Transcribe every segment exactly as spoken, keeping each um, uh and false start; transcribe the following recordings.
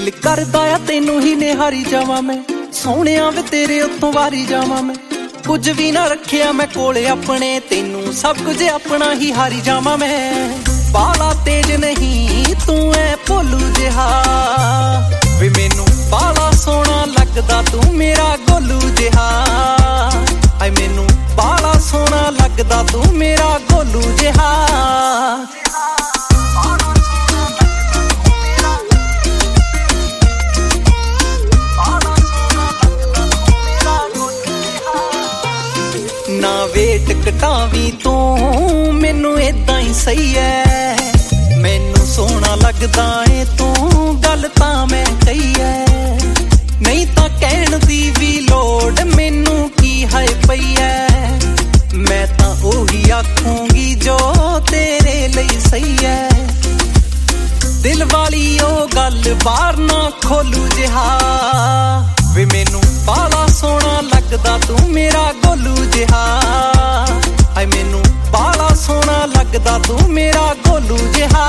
दिल करदा आ तैनू ही निहारी जावां मैं, सोहणिया वे तेरे उत्तों वारी जावां मैं। कुछ भी ना रखिया मैं कोले अपने, तैनू सब कुछ अपना ही हारी जावां मैं। बाला तेज नहीं तू ऐ भोलू जिहा, वे मैनू बाला सोहना लगदा तू मेरा गोलू जिहा। आए मैनू बाला सोहना लगदा तू मेरा गोलू जिहा। ना वेट घटावी तू मैनू इदां ही सही है, मैनू सोहना लगदा ए तू गल तां मैं कही है। नहीं तां कहण दी भी लोड़ मैनू की हाय पई है, मैं तां ओही आखूंगी जो तेरे लई सही है। दिल वाली ओ गल बाहर ना खोलू जिहा, वे मैनू बाला सोहना लगदा तू मेरा गोलू जिहा। हाय मैनू बाला सोहना लगदा तू मेरा गोलू जिहा।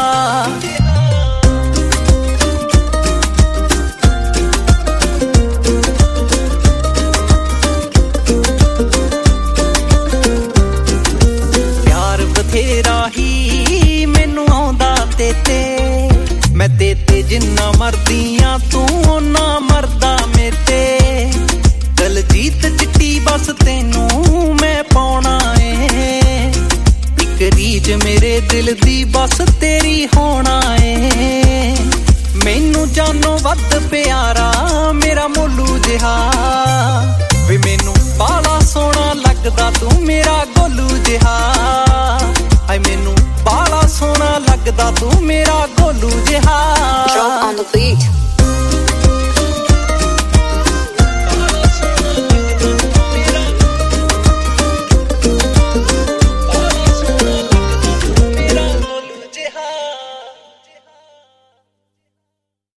प्यार बथेरा ही मैनू आउंदा तेते, मैं तेते जिन्ना मरदियां तू ओना मरदा मेते। दलजीत चिट्टी बस तेनू मैं पाउणा ए, इक रीज मेरे दिल दी बस तेरी होना ए। मैनू जानो वध प्यारा मेरा मोलू जिहा, वे मैनू बाला सोहना लगदा तू मेरा गोलू जिहा। हाय मैनू बाला सोहना लगदा तू मेरा गोलू जिहा। Drop on the beat.